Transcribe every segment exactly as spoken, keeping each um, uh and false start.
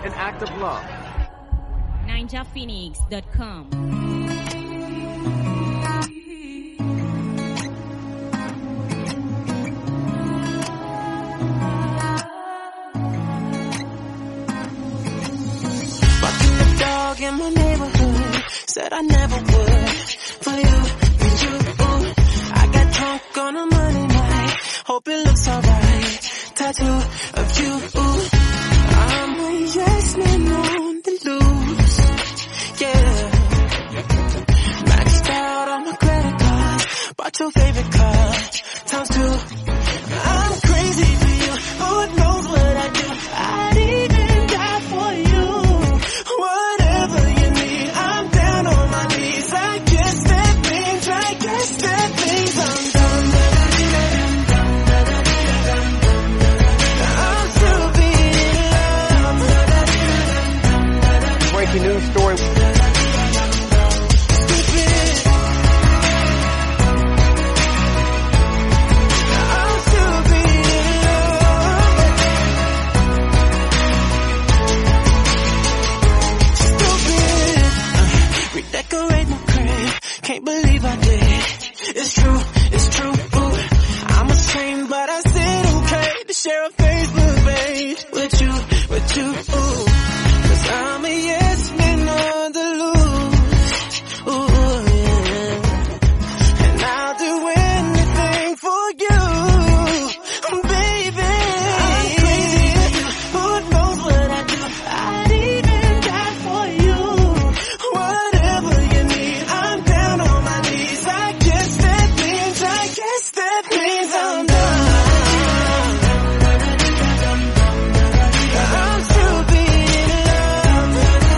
an act of love. ninja phoenix dot com. Walking the dog in my neighborhood, said I never would. For you, for you, ooh. I got drunk on a Monday night, hope it looks alright. Tattoo of you, ooh. I'm a yes man on the loose, yeah. Maxed out on my credit card, bought your favorite car, times two. I'm crazy for you, Lord knows what I do. I'd even die for you. Whatever you need, I'm down on my knees. I guess that means, I guess that means I'm done. I'm still being loved. Breaking news story. Redecorate my crib, can't believe I did. It's true, it's true, ooh. I'm ashamed, but I said okay to share a Facebook page with you, with you, ooh. Cause I'm a yes man on the loose, ooh, yeah. And I'll do anything for you, baby. I'm crazy, who knows what I do. I'd even die for you. Whatever you need, I'm down on my knees. I guess that means, I guess that means I'm done. I'm still being loved.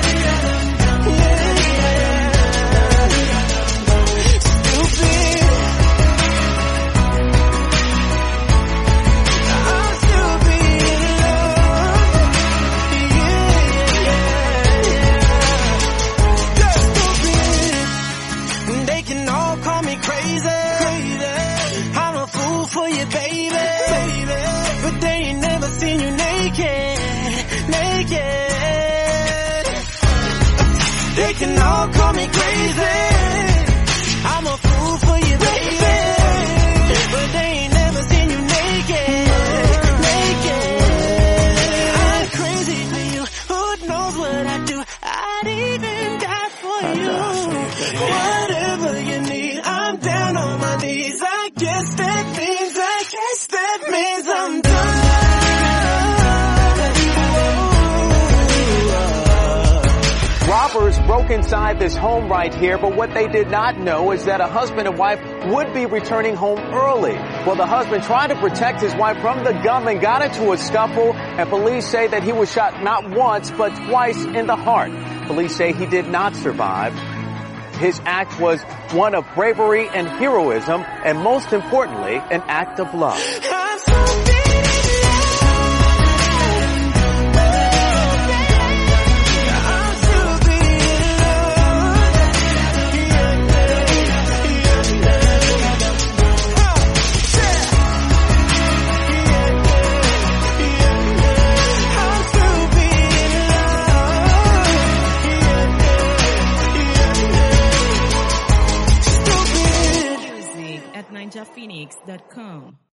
Yeah, stupid. I'm still being loved. Yeah, that's stupid. They can all call me crazy. I'm a fool for you, baby. But they ain't never seen you naked, naked. They can all call me crazy. I'm a fool for you, baby. But they ain't never seen you naked, naked. I'm crazy for you. Who knows what I do? I'd even die for you. Whatever you need, I'm down on my knees. I guess that means, I guess that means I'm done. Robbers broke inside this home right here, but what they did not know is that a husband and wife would be returning home early. Well, the husband tried to protect his wife from the gunman, got into a scuffle, and police say that he was shot not once, but twice in the heart. Police say he did not survive. His act was one of bravery and heroism, and most importantly, an act of love. I'm so being I'm still being I'm still being loved. Music at ninja phoenix dot com.